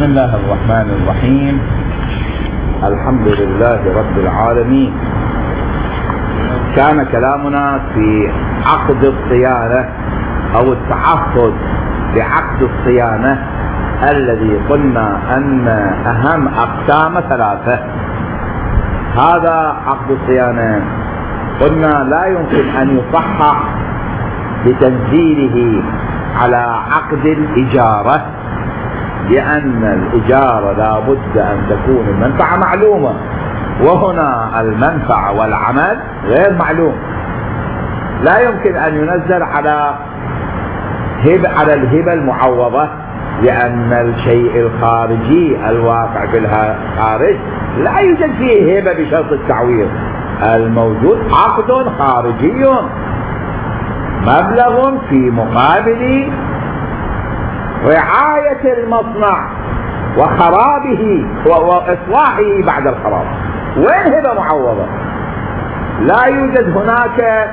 الله الرحمن الرحيم. الحمد لله رب العالمين. كان كلامنا في عقد الصيانة أو التعهد بعقد الصيانة الذي قلنا أن أهم أقسام ثلاثة. هذا عقد الصيانة قلنا لا يمكن أن يصحح بتنزيله على عقد الإجارة، لأن الإجارة لا بد أن تكون المنفعة معلومة، وهنا المنفعة والعمل غير معلوم. لا يمكن أن ينزل على الهبة المعوضة، لأن الشيء الخارجي الواقع في الخارج لا يوجد فيه هبة بشرط التعويض. الموجود عقد خارجي مبلغ في مقابل رعاية المصنع وخرابه وإصلاحه بعد الخراب. وين هبة معوضة؟ لا يوجد هناك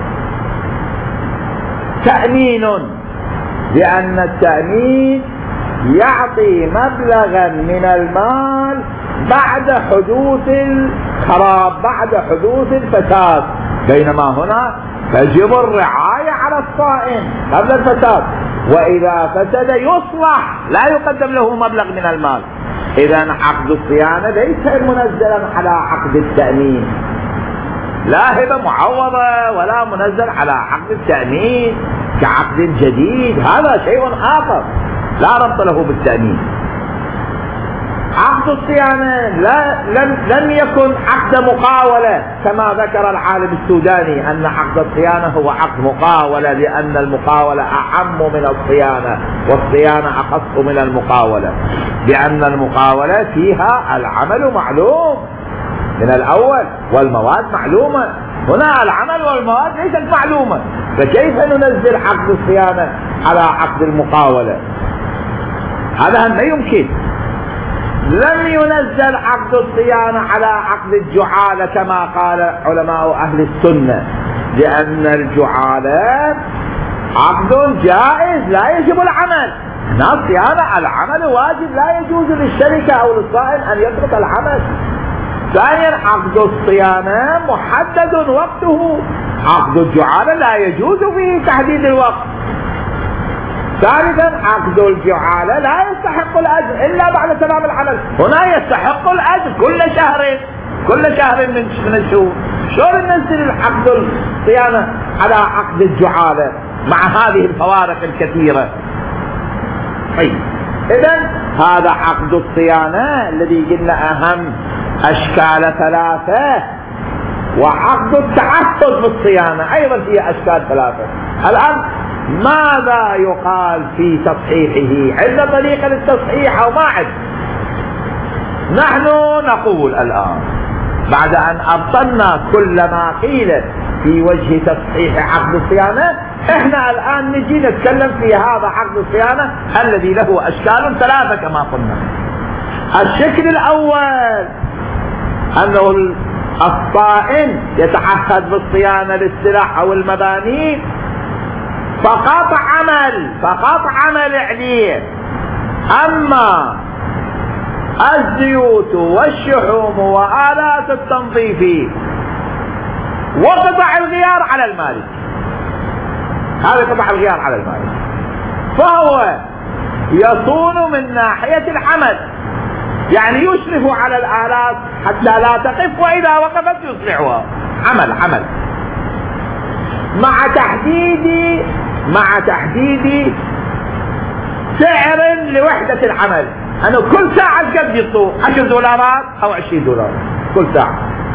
تأمين، لأن التأمين يعطي مبلغا من المال بعد حدوث الخراب، بعد حدوث الفساد، بينما هنا تجب الرعاية على الصائم قبل الفساد، وإذا فسد يصلح، لا يقدم له مبلغ من المال. إذن عقد الصيانة ليس منزلا على عقد التأمين، لا هبة معوضة ولا منزل على عقد التأمين كعقد جديد، هذا شيء آخر لا ربط له بالتأمين. عقد الصيانة لم يكن عقد مقاولة كما ذكر العالم السوداني، أن عقد الصيانة هو عقد مقاولة، لأن المقاولة أعم من الصيانة والصيانة أخص من المقاولة، لأن المقاولة فيها العمل معلوم من الأول والمواد معلومة، هنا العمل والمواد ليست معلومة، فكيف ننزل عقد الصيانة على عقد المقاولة؟ هذا لا يمكن. لم ينزل عقد الصيانة على عقد الجعالة كما قال علماء أهل السنة، لأن الجعالة عقد جائز لا يجب العمل. هنا الصيانة العمل واجب، لا يجوز للشركة أو للصائم أن يترك العمل. ثانيا عقد الصيانة محدد وقته، عقد الجعالة لا يجوز فيه تحديد الوقت. ثالثا عقد الجعالة لا يستحق الأجر إلا بعد تمام العمل، هنا يستحق الأجر كل شهر من الشهور. شلون ننزل عقد الصيانة على عقد الجعالة مع هذه الفوارق الكثيرة؟ طيب إذن هذا عقد الصيانة الذي قلنا أهم أشكال ثلاثة، وعقد التعهد بالصيانة أيضا فيه أشكال ثلاثة. الآن ماذا يقال في تصحيحه؟ عندنا طريقة للتصحيح أو ما عندنا؟ نحن نقول الآن بعد أن أبطلنا كل ما قيل في وجه تصحيح عقد الصيانة، احنا الآن نجي نتكلم في هذا عقد الصيانة الذي له أشكال ثلاثة كما قلنا. الشكل الأول أنه الصائم يتعهد بالصيانة للسلع أو المباني فقط عمل عليه، أما الزيوت والشحوم وآلات التنظيف وقطع الغيار على المالك، هذا قطع الغيار على المالك، فهو يصون من ناحية العمل، يعني يشرف على الآلات حتى لا تقف، وإذا وقفت يصلحها. عمل مع تحديد سعر لوحدة العمل، أنه كل ساعة قد يطلع 10 دولارات أو 20 دولار كل ساعة.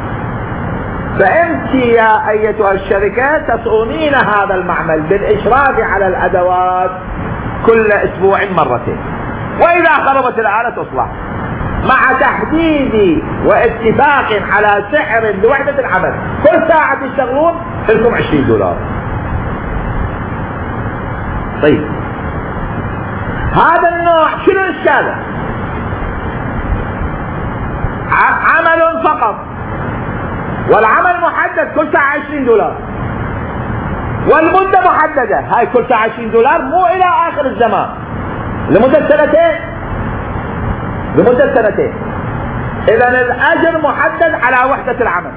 فأنت يا أيتها الشركة تصونين هذا المعمل بالإشراف على الأدوات كل أسبوع مرتين، وإذا خربت الآلة تصلح، مع تحديد واتفاق على سعر لوحدة العمل، كل ساعة تشتغلون لكم 20 دولار. طيب هذا النوع شنو اشكاله؟ عمل فقط، والعمل محدد كل ساعة 20 دولار، والمدة محددة، هاي كل ساعة 20 دولار مو إلى آخر الزمان، لمدة 2 سنين. لمدة سنتين. إذا الأجر محدد على وحدة العمل.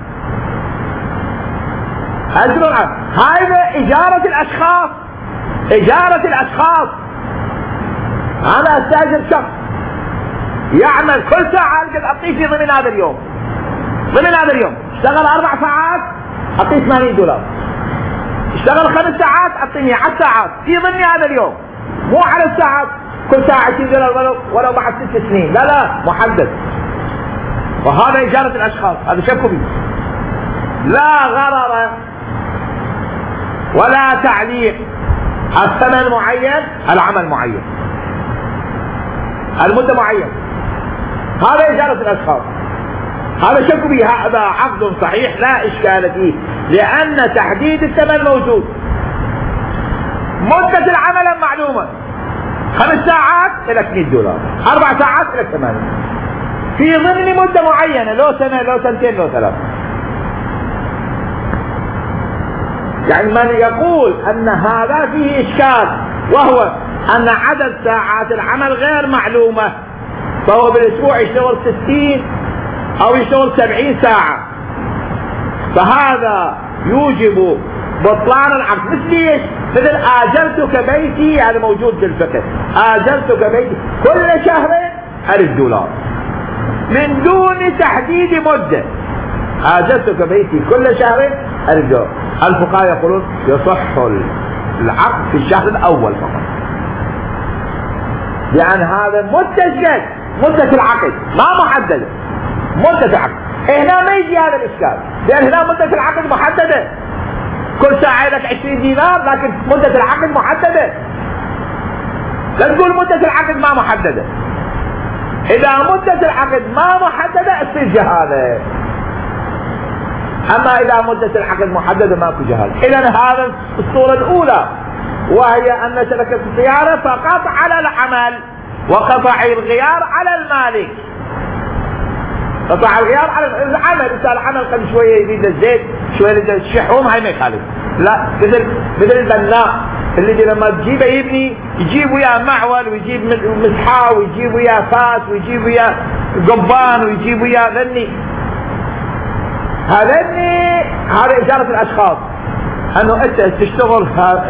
أجر العمل هذا إجارة الأشخاص. إجارة الأشخاص، أنا أستأجر شخص يعمل كل ساعة أقدر أعطيه في ضمن هذا اليوم. ضمن هذا اليوم اشتغل 4 ساعات أعطيه $80. اشتغل 5 ساعات أعطيه 10 ساعات في ضمن هذا اليوم، مو على الساعات كل ساعة $20 ولو بعد 6 سنين. لا محدد. وهذا إجارة الأشخاص، هذا شكوا به، لا غرر ولا تعليق. الثمن معين، العمل معين، المدة معين. هذا إجارة الأشخاص، هذا شكوا به. هذا عقد صحيح لا إشكال فيه، لأن تحديد الثمن موجود. مدة العمل معلومة، 5 ساعات لك $100، 4 ساعات لك 8، في ضمن مدة معينة، لو سنة لو سنتين لو 3. يعني من يقول أن هذا فيه إشكال، وهو أن عدد ساعات العمل غير معلومة، فهو بالأسبوع يشتغل 60 أو يشتغل 70 ساعة، فهذا يوجب بطلان العقد. مثل ايش؟ مثل آجرتك بيتي، هذا موجود في الفقه. آجرتك بيتي كل شهر $1000 من دون تحديد مدة. آجرتك بيتي كل شهر $1000. الفقهاء يقولون يصح العقد في الشهر الأول فقط، لأن هذا مدة مدة العقد ما محددة. مدة العقد هنا ما يجي هذا الإشكال، لأن هنا مدة العقد محددة، كل ساعة لك $20، لكن مدة العقد محددة. لا تقول مدة العقد ما محددة. إذا مدة العقد ما محددة تصير جهالة، أما إذا مدة العقد محددة ماكو جهالة. إذا هذا الصورة الأولى، وهي أن شركة السيارة فقط على العمل، وقطع الغيار على المالك. قطع الغيار على العمل. إذا العمل قد شوية يزيد الزيت، شوية يزيد الشحوم، هاي ما يخالف. لا، مثل البناء اللي لما تجيبه يبني، يجيب وياه معول، ويجيب مسحة، ويجيب وياه فاس، ويجيب وياه قبان، ويجيب وياه ذني. هذا إجارة الأشخاص، أنه أنت تشتغل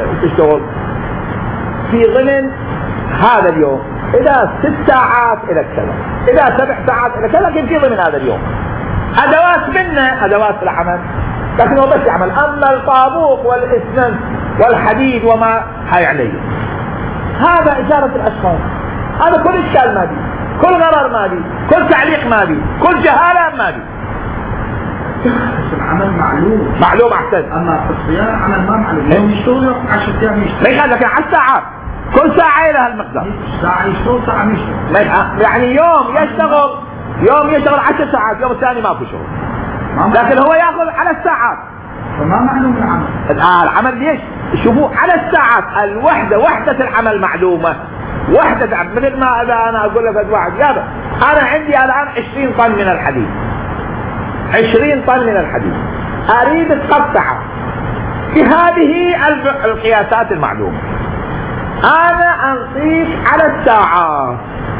في ضمن هذا اليوم. إذا 6 ساعات إلى كذا، إذا 7 ساعات إلى كذا، لكن في ضمن هذا اليوم. أدوات منه أدوات العمل، لكن هو بس يعمل. أما الطابوق والإسمنت والحديد وما هاي عليه، هذا إجارة الأشخاص. هذا كل إشكال ما بي، كل غرر ما بي، كل تعليق ما بي، كل جهالة ما بي. العمل معلوم أحسن. أما في الصيانة عمل ما معلوم، يوم يشتغل 10 أيام يشتغل، ما يخالف، لكن 10 ساعات، كل ساعة لها المقدار. ساعة يشتغل ساعة يشتغل، يعني يوم يشتغل 10 ساعات، يوم الثاني ما في شغل، لكن هو يأخذ على الساعات. فما معلوم العمل. العمل ليش؟ شوفوا على الساعات. وحدة العمل معلومة. وحدة عمل، مثل ما إذا أنا أقول لك واحد يابا أنا عندي الآن 20 طن من الحديد، 20 طن من الحديد أريد تقطعه بهذه القياسات المعلومة. أنا أنطيك على الساعة،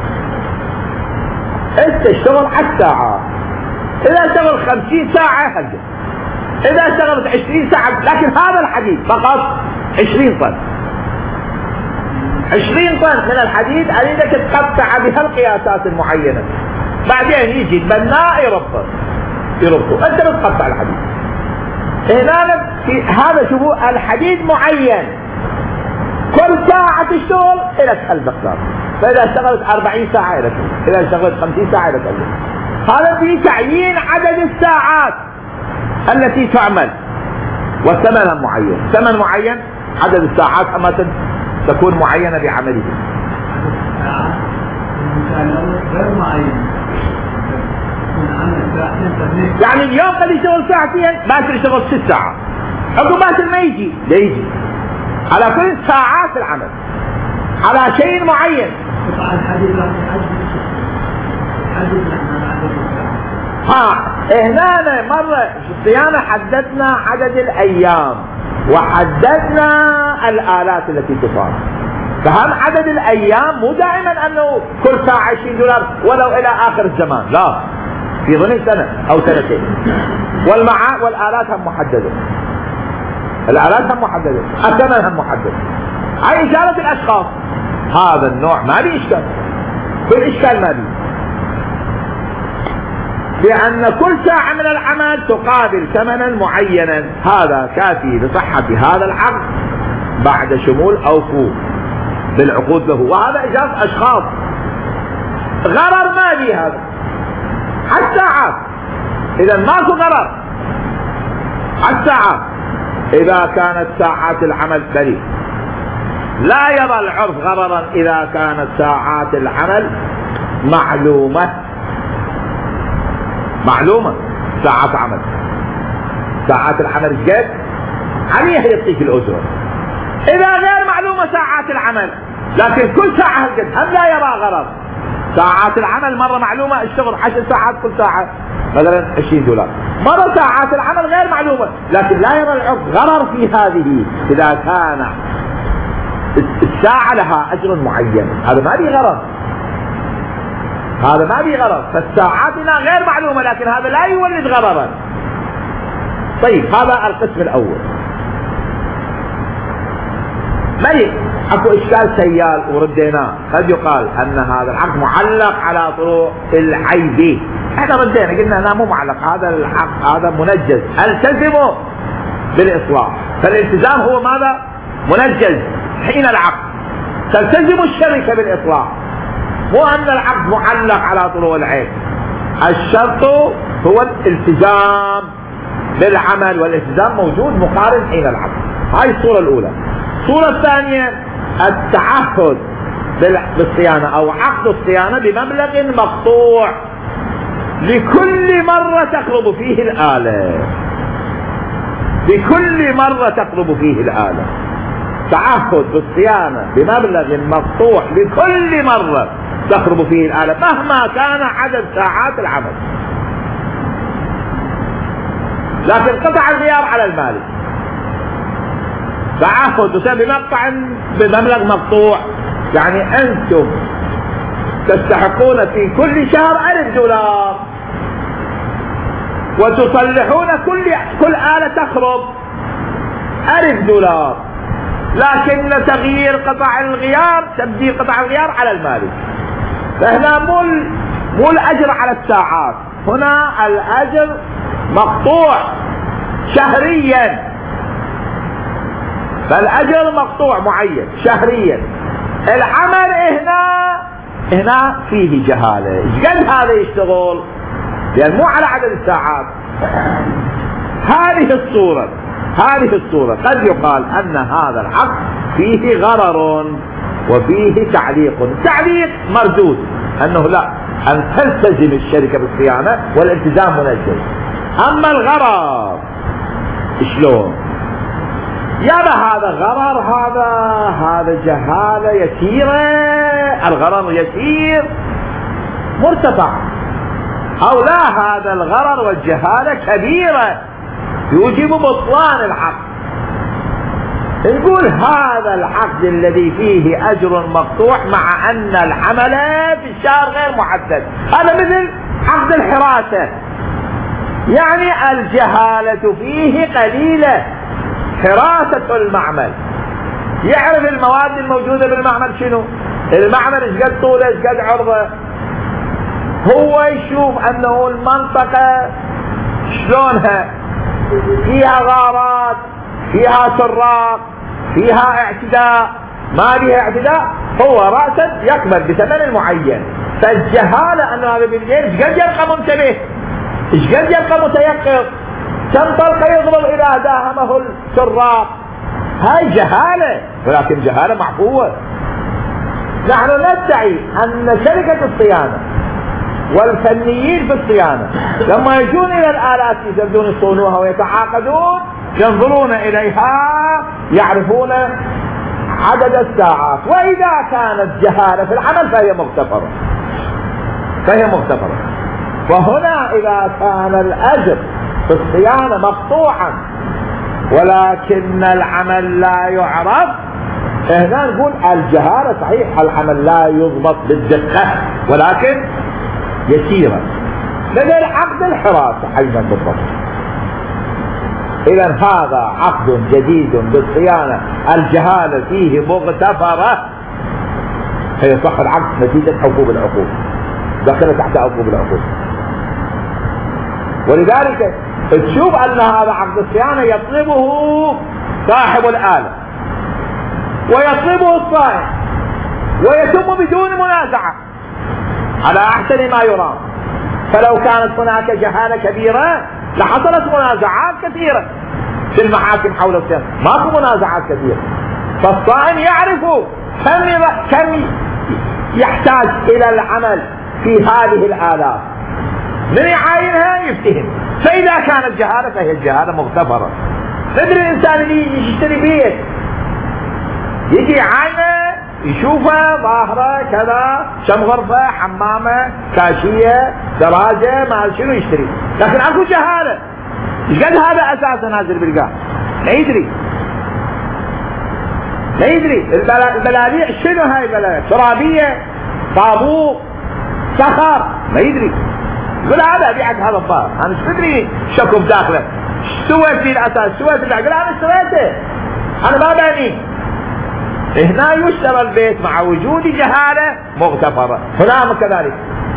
أنت اشتغل على الساعة. إذا اشتغل 50 ساعة هجر، إذا اشتغلت 20 ساعة، لكن هذا الحديد فقط 20 طن. 20 طن من الحديد أريدك تقطع بها القياسات المعينة. بعدين يجي البناء يربطه، أنت بتقطع الحديد. هنا هذا شوفوا الحديد معين، كل ساعة تشتغل إلى المقدار. فإذا اشتغلت 40 ساعة إلى كذا، إذا اشتغلت 50 ساعة إلى كذا. هذا في تعيين عدد الساعات التي تعمل، والثمن معين، ثمن معين، عدد الساعات أما تكون معينة بعمله. غير معين. يعني اليوم قد يشتغل ساعتين، باكر يشتغل 6 ساعات، عقبات ما يجي على كل ساعات العمل على شيء معين. هنا مرة في الصيانة حددنا عدد الأيام، وحددنا الآلات التي تصاب. فهم عدد الأيام مو دائما أنه كل ساعة 20 دولار ولو إلى آخر الزمان، لا، في ضمن سنة أو سنتين. والآلات هم محددة، الآلات هم محددة، الثمن هم محدد. هاي إشارة الأشخاص، هذا النوع ما بي إشكال، كل إشكال ما بي، لأن كل ساعة من العمل تقابل ثمنا معينا، هذا كافي لصحة هذا العقد بعد شمول أو فوق بالعقود له، وهذا إجازة أشخاص، غرر ما بي هذا. الساعات إذا ماكو غرر، الساعات إذا كانت ساعات العمل بريء، لا يرى العرف غررا إذا كانت ساعات العمل معلومة ساعات عمل، ساعات العمل جد عليها يعطيك الأجرة. إذا غير معلومة ساعات العمل لكن كل ساعة هالقد، هم لا يرى غرر. ساعات العمل مرة معلومة اشتغل 10 ساعات كل ساعة مثلا 20 دولار، مرة ساعات العمل غير معلومة لكن لا يرى العرف غرر في هذه. إذا كان الساعة لها أجر معين هذا ما بي غرر، هذا ما بي غرر. فالساعات هنا غير معلومة لكن هذا لا يولد غررا. طيب هذا القسم الأول. ملك اكو اشكال سيال ورديناه، قد يقال ان هذا العقد معلق على طرق العيب، احنا ردينا قلنا لا مو معلق، هذا العقد هذا منجز، التزموا بالاصلاح. فالالتزام هو ماذا؟ منجز حين العقد، تلتزم الشركة بالاصلاح، مو ان العقد معلق على طرق العيب. الشرط هو الالتزام بالعمل، والالتزام موجود مقارن حين العقد. هاي الصورة الاولى. الصورة الثانية التعهد بالصيانة او عقد الصيانة بمبلغ مقطوع لكل مرة تقرب فيه الآلة، لكل مرة تقرب فيه الآلة. تعهد بالصيانة بمبلغ مقطوع لكل مرة تقرب فيه الآلة مهما كان عدد ساعات العمل، لكن قطع الغيار على المالك. تعهد بمقطع بمبلغ مقطوع، يعني أنتم تستحقون في كل شهر $1000 وتصلحون كل آلة تخرب $1000، لكن تغيير قطع الغيار تبديل قطع الغيار على المالك. فهنا مو الأجر على الساعات، هنا الأجر مقطوع شهريا، فالأجر مقطوع معين شهريا. العمل هنا فيه جهالة، ايش قد هذا يشتغل؟ لأن مو على عدد الساعات. هذه الصورة قد يقال أن هذا العقد فيه غرر وفيه تعليق مردود، أنه لا، أن تلتزم الشركة بالصيانة والالتزام منجز. أما الغرر شلون؟ يابا هذا غرر، هذا جهالة يسيرة، الغرر يسير مرتفع، أو لا هذا الغرر والجهالة كبيرة يوجب بطلان العقد. نقول هذا العقد الذي فيه أجر مقطوع مع أن العمل في الشهر غير محدد، هذا مثل عقد الحراسة، يعني الجهالة فيه قليلة. حراسة المعمل يعرف المواد الموجودة بالمعمل شنو، المعمل ايش قد طوله ايش قد عرضه، هو يشوف انه المنطقة شلونها، فيها غارات، فيها سراق، فيها اعتداء، ما بيها اعتداء، هو رأسا يقبل بثمن معين. فالجهالة انه هذا بالليل ايش قد يبقى منتبه، ايش قد يبقى متيقظ، كم طلقة يضرب إذا داهمه السراق، هاي جهالة، ولكن جهالة معفوة. نحن ندعي أن شركة الصيانة والفنيين في الصيانة لما يجون إلى الآلات يبدون يصونوها ويتعاقدون ينظرون إليها يعرفون عدد الساعات، وإذا كانت جهالة في العمل فهي مغتفرة. وهنا إذا كان الأجر في الصيانة مقطوعا ولكن العمل لا يعرف، هنا نقول الجهالة صحيح العمل لا يضبط بالدقة ولكن يسيرة مثل عقد الحراسة أيضا بالضبط. إذا هذا عقد جديد بالصيانة الجهالة فيه مغتفرة فيصح العقد نتيجة عقوب العقود، دخل تحت عقوب العقود. ولذلك تشوف أن هذا عقد الصيانة يطلبه صاحب الآلة ويطلبه الصائن ويتم بدون منازعة على أحسن ما يرام. فلو كانت هناك جهالة كبيرة لحصلت منازعات كثيرة في المحاكم حول الصيانة، ماكو منازعات كثيرة. فالصائن يعرف كم يحتاج إلى العمل في هذه الآلات، من يعاينها يفتهم. فإذا كانت جهالة فهي الجهالة مغتفرة. مثل الإنسان اللي يشتري بيت يجي يعاينه يشوفه ظاهره كذا، كم غرفة، حمامة، كاشية، دراجة، ما شنو يشتري، لكن اكو جهالة. ايش قد هذا اساسا نازل بالقاع؟ ما يدري البلاليع شنو هاي البلاليع؟ ترابية، طابوق، صخر، ما يدري. يقول هذا ابيعك هذا الظاهر، انا ايش ادري شكو بداخله، ايش سويت فيه الاساس؟ سويت اللي اقول انا اشتريته، انا ما باني. هنا يشترى البيت مع وجود جهالة مغتفرة. هنا كذلك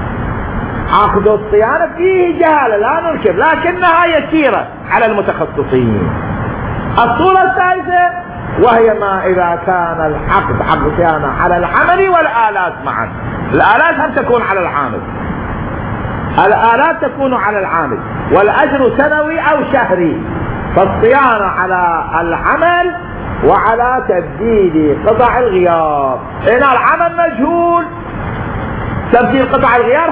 عقد الصيانة فيه جهالة لا ننكر، لكنها يسيرة على المتخصصين. الصورة الثالثة وهي ما إذا كان العقد عقد صيانة على العمل والآلات معا. الآلات هم تكون على العامل، الآلات تكون على العامل والأجر سنوي أو شهري. فالصيانة على العمل وعلى تبديل قطع الغيار. هنا العمل مجهول، تبديل قطع الغيار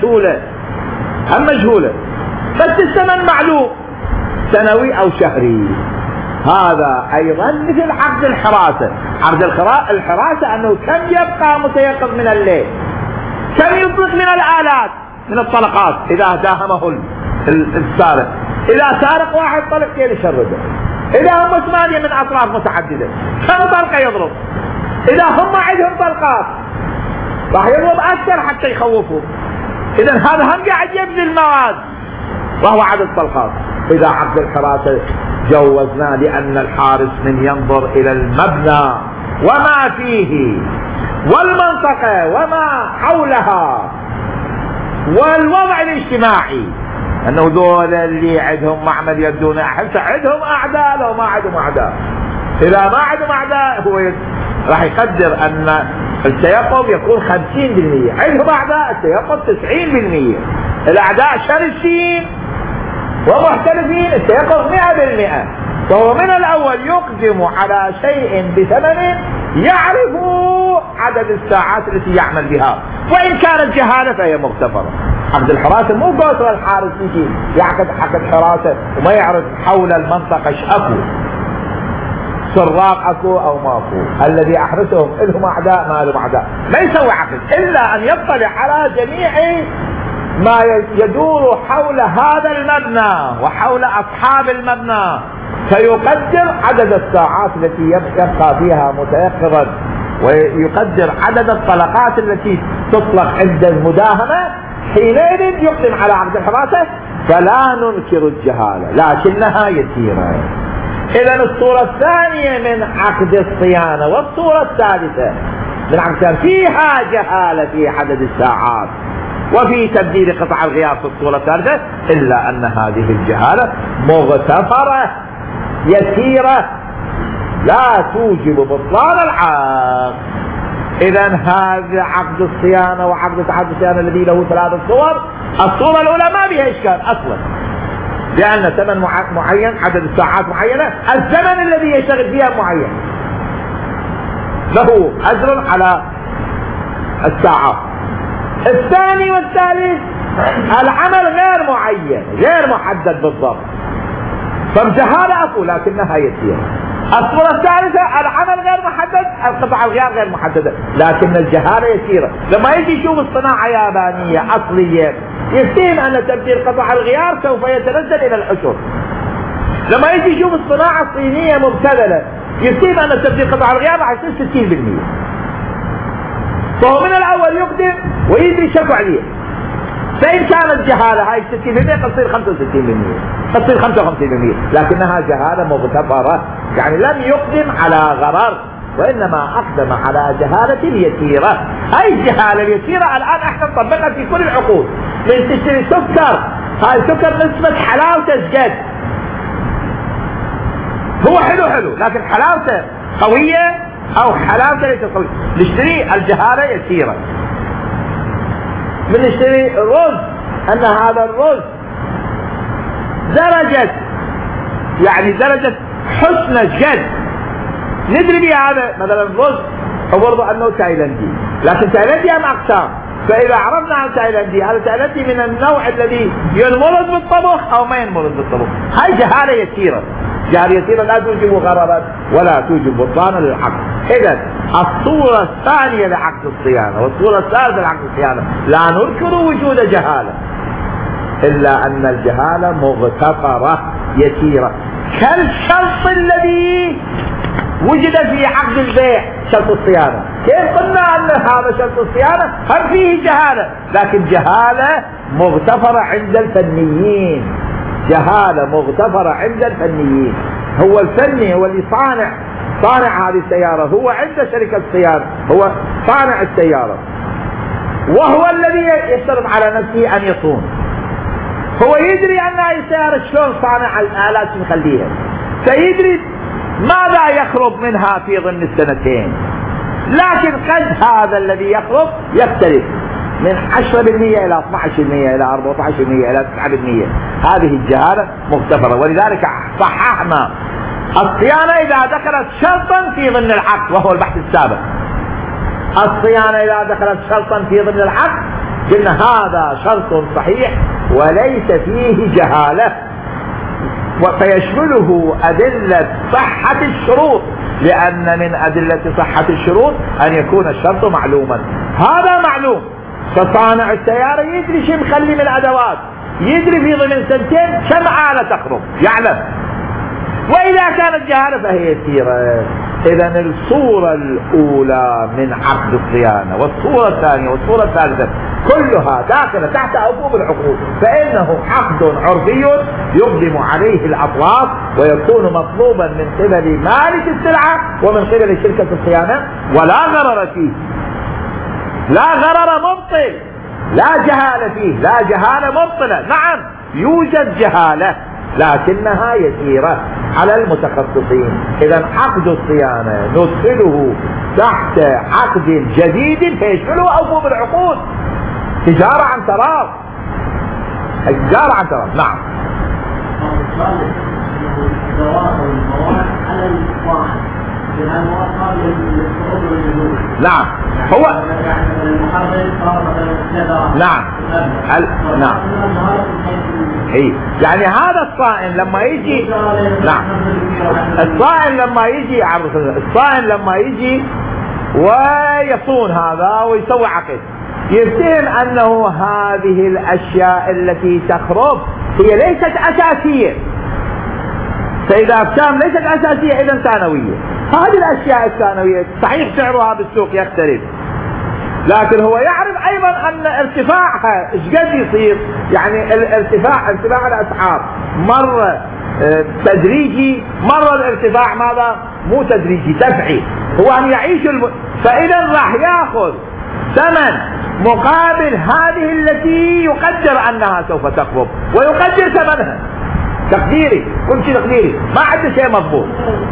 هم مجهولة، بس الثمن معلوم سنوي أو شهري. هذا أيضا مثل عقد الحراسة. عقد الحراسة أنه كم يبقى متيقظ من الليل، كم يطلق من الآلات من الطلقات إذا داهمه السارق. إذا سارق واحد طلق كيف يشرده؟ إذا هم 8 من أطراف متعددة كم طلقة يضرب؟ إذا هم عندهم طلقات راح يضرب أكثر حتى يخوفوا. إذا هذا هم قاعد يبذل مواد وهو عدد طلقات. إذا عقد الحراسة جوزنا لأن الحارس من ينظر إلى المبنى وما فيه والمنطقة وما حولها والوضع الاجتماعي، أنه دول اللي عندهم معمل يبدون أحس عندهم أعداء. لو ما عندهم أعداء، إذا ما عندهم أعداء هو راح يقدر أن التيقظ يكون 50%، عندهم أعداء التيقظ 90%. الأعداء شرسين ومحترفين، التيقظ 100%. فهو من الأول يقدم على شيء بثمن يعرف عدد الساعات التي يعمل بها، وإن كانت جهالة فهي مغتفرة. عقد الحراسة مو قصر الحارس يجي يعقد عقد حراسة وما يعرف حول المنطقة ايش اكو، سراق اكو او ماكو، الذي احرسهم لهم اعداء ما لهم اعداء، ما يسوي عقد الا ان يطلع على جميع ما يدور حول هذا المبنى وحول اصحاب المبنى، فيقدر عدد الساعات التي يبقى فيها متيقظا، ويقدر عدد الطلقات التي تطلق عند المداهمة. حينئذ يقدم على عقد الحراسة. فلا ننكر الجهالة لكنها يسيرة. إذا الصورة الثانية من عقد الصيانة والصورة الثالثة من عقد الصيانة فيها جهالة في عدد الساعات وفي تبديل قطع الغيار في الصورة الثالثة، إلا أن هذه الجهالة مغتفرة يسيرة لا توجب بطلان العقد. إذا هذا عقد الصيانة وعقد تعدد الصيانة الذي له 3 صور. الصورة الأولى ما بها إشكال أصلا، لأن ثمن معين، عدد الساعات معينة، الزمن الذي يشتغل فيها معين، له أجر على الساعات. الثاني والثالث العمل غير معين غير محدد بالضبط، فالجهالة أقول لكنها يسيرة. الصورة الثالثة العمل غير محدد، القطع الغيار غير محددة لكن الجهالة يسيرة. لما يجي يشوف الصناعة يابانية أصلية يفتهم أن تبديل قطع الغيار سوف يتنزل إلى الحشر. لما يجي يشوف الصناعة الصينية مبتذلة يفتهم أن تبديل قطع الغيار راح يصير 60%. فهو من الأول يقدم ويدري شكو عليه. فإن كانت جهالة هاي 60% قد تصير 65%، قد تصير 55%، لكنها جهالة مغتفرة، يعني لم يقدم على غرر وإنما أقدم على جهالة يسيرة. هاي الجهالة اليسيرة الآن احنا نطبقها في كل العقود. من تشتري سكر، هاي سكر نسبة حلاوته زجاج، هو حلو لكن حلاوته قوية أو حلاوته ليس قوية، نشتري الجهالة يسيرة. بنشتري رز، أن هذا الرز درجة حسن جد، ندري بها هذا مثلا الرز برضو أنه تايلندي، لكن تايلندي أم أقسام. فإذا عرفنا عن تايلندي، هذا تايلندي من النوع الذي ينمرض بالطبخ أو ما ينمرض بالطبخ. هاي جهالة يسيرة، جهالة يسيرة لا توجب غررا ولا توجب بطلانا للعقد. إذا الصورة الثانية لعقد الصيانة والصورة الثالثة لعقد الصيانة لا ننكر وجود جهالة، إلا أن الجهالة مغتفرة يسيرة، كالشرط الذي وجد في عقد البيع شرط الصيانة. كيف قلنا أن هذا شرط الصيانة هم فيه جهالة، لكن جهالة مغتفرة عند الفنيين، جهالة مغتفرة عند الفنيين. هو الفني هو اللي صانع هذه السيارة، هو عند شركة صيانة، هو صانع السيارة، وهو الذي يشترط على نفسه أن يصون. هو يدري أن هذه السيارة شلون صانع الآلات نخليها، فيدري ماذا يخرب منها في ضمن السنتين. لكن قد هذا الذي يخرب يختلف من 10% إلى 12% إلى 14% إلى 9%. هذه الجهالة مغتفرة، ولذلك صححنا الصيانة إذا دخلت شرطا في ضمن العقد، وهو البحث السابق. الصيانة إذا دخلت شرطا في ضمن العقد قلنا هذا شرط صحيح وليس فيه جهالة، فيشمله أدلة صحة الشروط، لأن من أدلة صحة الشروط أن يكون الشرط معلوما. هذا معلوم، فصانع السيارة يدري شو مخلي من أدوات، يدري في ضمن سنتين كم آلة تخرب، يعلم. وإذا كانت جهالة فهي يسيرة. إذا الصورة الأولى من عقد الصيانة والصورة الثانية والصورة الثالثة كلها داخلة تحت أبواب العقود، فإنه عقد عرفي يقدم عليه الأطراف ويكون مطلوبا من قبل مالك السلعة ومن قبل شركة الصيانة، ولا غرر فيه، لا غرر مبطل، لا جهالة فيه، لا جهالة مبطلة. نعم يوجد جهالة لكنها يسيرة على المتخصصين. إذا عقد الصيانة ندخله تحت عقد جديد فيشمله أبواب العقود، تجارة عن تراض، تجارة عن تراض. نعم. نعم هو نعم نعم يعني هذا الصائن لما يجي، نعم الصائن لما يجي ويصون هذا ويسوي عقد، يفتهم أنه هذه الأشياء التي تخرب هي ليست أساسية، فإذا أقسام ليست أساسية إذن ثانوية. هذه الأشياء الثانوية صحيح سعرها بالسوق يختلف، لكن هو يعرف أيضا أن ارتفاعها إيش قد يصير، يعني ارتفاع الأسعار مرة تدريجي، مرة الارتفاع ماذا مو تدريجي دفعي، هو أن يعيش فإذا راح يأخذ ثمن مقابل هذه التي يقدر أنها سوف تخرب ويقدر ثمنها تقديري، كل شيء تقديري، ما عنده شيء مضبوط.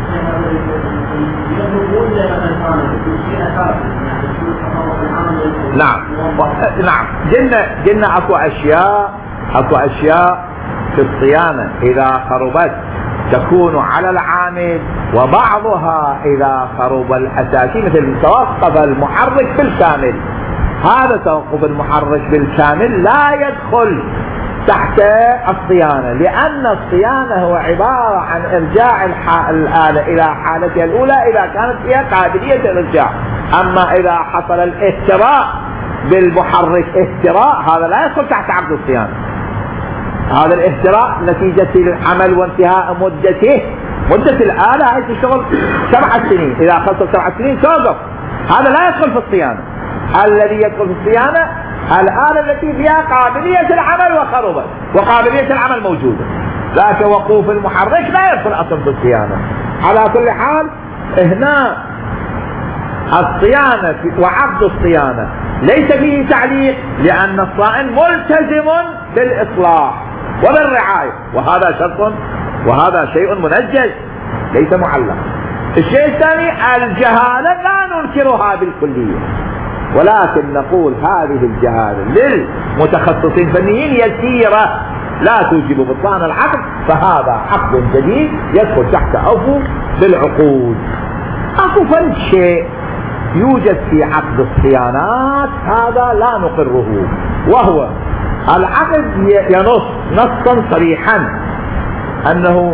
نعم نعم قلنا اكو اشياء في الصيانة اذا خربت تكون على العامل، وبعضها اذا خرب الاساسي مثل توقف المحرك بالكامل. هذا توقف المحرك بالكامل لا يدخل تحت الصيانة، لأن الصيانة هو عبارة عن إرجاع الآلة إلى حالتها الأولى إذا كانت فيها قابلية الإرجاع. أما إذا حصل الاهتراء بالمحرك هذا لا يدخل تحت عقد الصيانة. هذا الاهتراء نتيجة العمل وانتهاء مدته مدة الآلة هي تشتغل 7 سنين، إذا خلصت 7 سنين توقف. هذا لا يدخل في الصيانة. الذي يدخل في الصيانة الآلة التي فيها قابلية العمل وخربت وقابلية العمل موجودة، لكن وقوف المحرك لا يدخل أصلا في الصيانة. على كل حال هنا الصيانة وعقد الصيانة ليس فيه تعليق، لأن الصائن ملتزم بالإصلاح وبالرعاية، وهذا شرط وهذا شيء منجز ليس معلق. الشيء الثاني الجهالة لا ننكرها بالكلية، ولكن نقول هذه الجهالة للمتخصصين الفنيين يسيرة لا توجب بطلان العقد، فهذا عقد جديد يدخل تحت عفو بالعقود. اكو فرد شيء يوجد في عقد الصيانات هذا لا نقره، وهو العقد ينص نصا صريحا أنه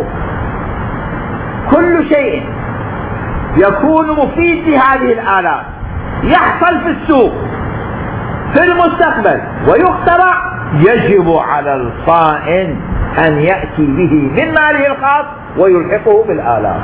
كل شيء يكون مفيد لهذه الآلات يحصل في السوق في المستقبل ويخترع يجب على الصائن أن يأتي به من ماله الخاص ويلحقه بالآلات،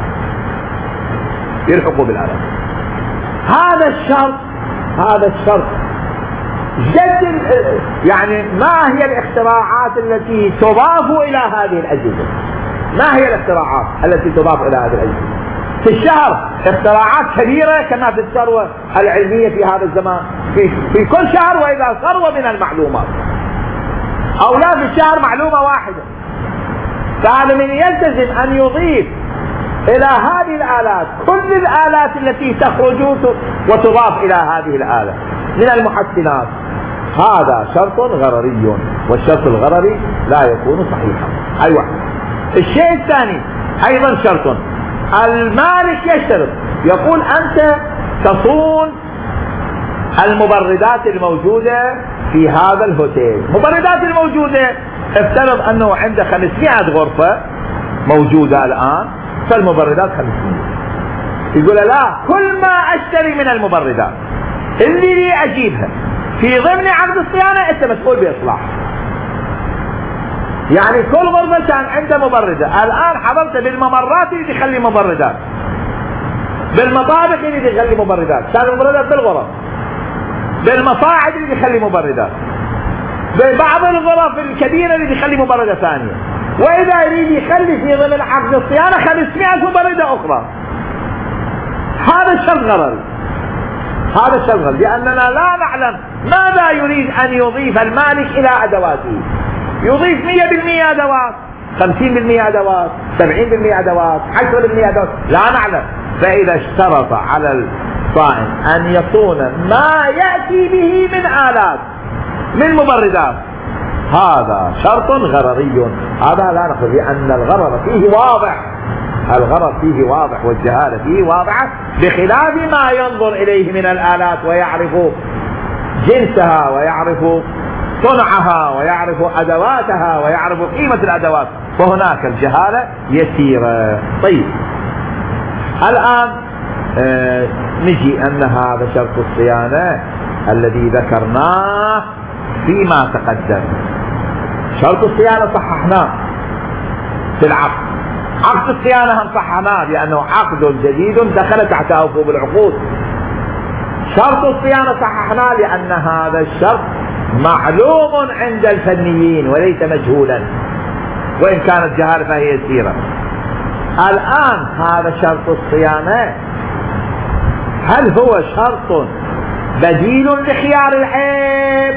هذا الشرط جد. يعني ما هي الاختراعات التي تضاف إلى هذه الأجهزة؟ ما هي الاختراعات التي تضاف إلى هذه الأجهزة؟ في الشهر اختراعات كبيرة كما في الثروة العلمية في هذا الزمان، في كل شهر وإذا ثروة من المعلومات، أو لا في الشهر معلومة واحدة. فهذا من يلتزم أن يضيف إلى هذه الآلات كل الآلات التي تخرج وتضاف إلى هذه الآلة من المحسنات. هذا شرط غرري، والشرط الغرري لا يكون صحيحا. أي واحد. الشيء الثاني أيضا شرط، المالك يشترط، يقول أنت تصون المبردات الموجودة في هذا الهوتيل. مبردات الموجودة افترض أنه عنده 500 غرفة موجودة الآن، فالمبردات 500. يقول لا، كل ما أشتري من المبردات اللي لي أجيبها في ضمن عقد الصيانة أنت مسؤول بإصلاح. يعني كل غرفة كان عنده مبردة، الآن حضرت بالممرات اللي تخلي مبردات، بالمطابخ اللي تخلي مبردات، كان المبردات بالغرف، بالمصاعد اللي تخلي مبردات، ببعض الغرف الكبيرة اللي تخلي مبردة ثانية، وإذا يريد يخلي في ضمن عقد الصيانة 500 مبردة أخرى. هذا الشرط غرر، هذا الشرط غرر، لأننا لا نعلم ماذا يريد أن يضيف المالك إلى أدواته. يضيف 100% أدوات، 50% أدوات، 70% أدوات، 10% أدوات، لا نعلم. فإذا اشترط على الصائن أن يصون ما يأتي به من آلات من مبردات، هذا شرط غرري، هذا لا نقول، لأن الغرر فيه واضح، الغرر فيه واضح والجهالة فيه واضحة، بخلاف ما ينظر إليه من الآلات ويعرف جنسها ويعرف صنعها ويعرف أدواتها ويعرف قيمة الأدوات، فهناك الجهالة يسيرة. طيب الآن نجي أن هذا شرط الصيانة الذي ذكرناه فيما تقدم، شرط الصيانة صححناه في العقد، عقد الصيانة هم صححناه لأنه عقد جديد دخل تحت عفو بالعقود. شرط الصيانة صححناه لأن هذا الشرط معلوم عند الفنيين وليس مجهولا، وإن كانت جهالة فهي يسيرة. الآن هذا شرط الصيانة هل هو شرط بديل لخيار العيب؟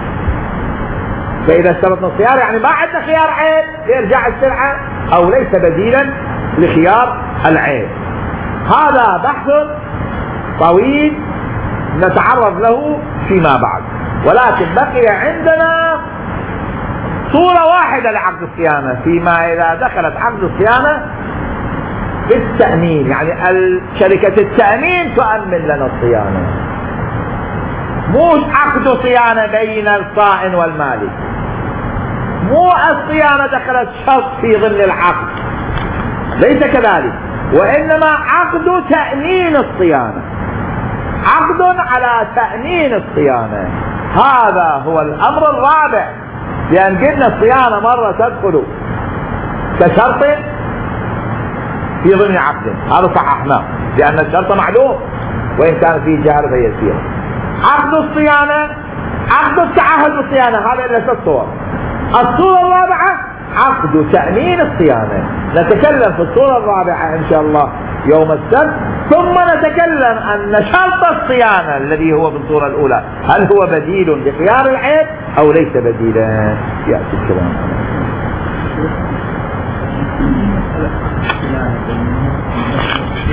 فإذا اشترطنا الخيار يعني ما عندنا خيار عيب يرجع السلعة، أو ليس بديلا لخيار العيب. هذا بحث طويل نتعرض له فيما بعد، ولكن بقي عندنا صورة واحدة لعقد الصيانة، فيما إذا دخلت عقد الصيانة بالتأمين، يعني شركة التأمين تؤمن لنا الصيانة، مو عقد صيانة بين الصائن والمالك، مو الصيانة دخلت شرط في ضمن العقد، ليس كذلك، وإنما عقد تأمين الصيانة، عقد على تأمين الصيانة. هذا هو الأمر الرابع، لأن قلنا الصيانة مرة تدخل كشرط في ضمن عقد، هذا صححناه لأن الشرط معلوم وإن كان فيه جهل فيسير. عقد الصيانة، عقد التعهد بالصيانة، هذا ليست صور. الصورة الرابعة عقد تأمين الصيانة، نتكلم في الصورة الرابعة إن شاء الله يوم السبت، ثم نتكلم أن شرط الصيانة الذي هو في الصورة الأولى هل هو بديل لخيار العيب أو ليس بديلا، يأتي الكلام.